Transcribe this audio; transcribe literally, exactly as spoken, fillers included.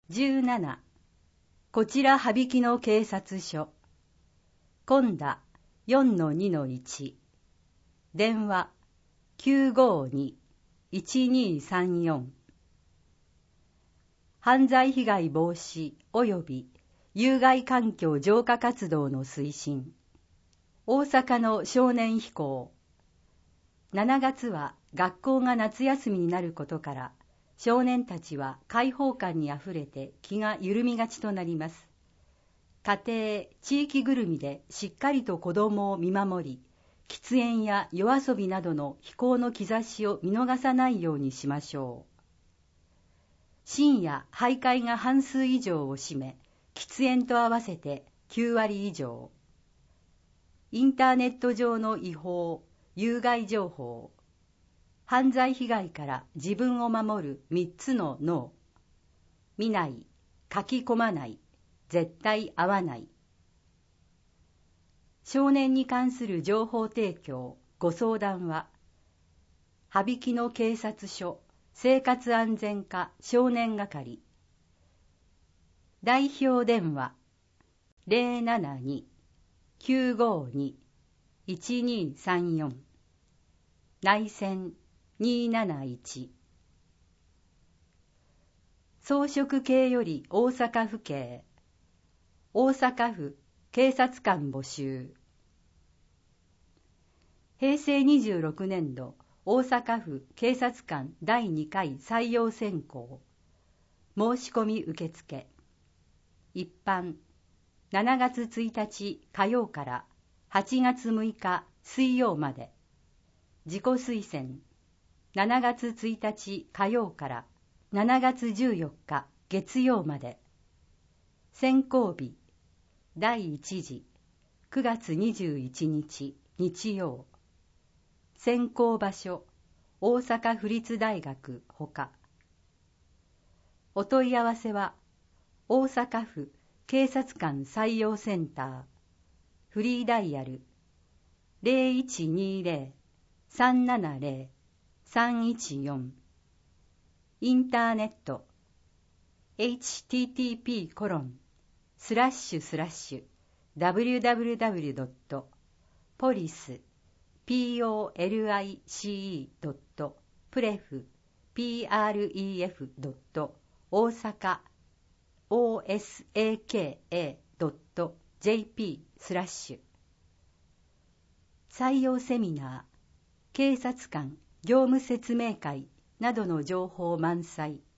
じゅうなな、こちら羽曳野警察署。今田 よんのにのいち、電話 きゅうごに いちにさんよん。犯罪被害防止及び有害環境浄化活動の推進。大阪の少年非行。しちがつは学校が夏休みになることから、少年たちは開放感にあふれて気が緩みがちとなります。家庭、地域ぐるみでしっかりと子供を見守り、喫煙や夜遊びなどの非行の兆しを見逃さないようにしましょう。深夜、徘徊が半数以上を占め、喫煙と合わせてきゅうわり以上。インターネット上の違法、有害情報。犯罪被害から自分を守るみっつのノー。見ない、書き込まない、絶対会わない。少年に関する情報提供、ご相談は、羽曳野警察署生活安全課少年係。代表電話 ゼロななに きゅうごに いちにさんよん。内線にーなないち。装飾系より大阪府警。大阪府警察官募集。へいせいにじゅうろくねんど大阪府警察官だいにかい採用選考。申し込み受付。一般しちがつついたち火曜からはちがつむいか水曜まで。自己推薦しちがつついたち火曜からしちがつじゅうよっか月曜まで。選考日だいいち次くがつにじゅういちにち日曜。選考場所大阪府立大学ほか。お問い合わせは大阪府警察官採用センターフリーダイヤル ゼロいちにゼロ さんななゼロ さんいちよん。インターネット エイチティーティーピーコロンスラッシュスラッシュダブリューダブリューダブリュードットポリス ピーオーエルアイシーイードットプレフ ピーアールイーエフドット大阪 オーエスエーケーエードットジェーピー スラッシュ。採用セミナー、警察官業務説明会などの情報満載。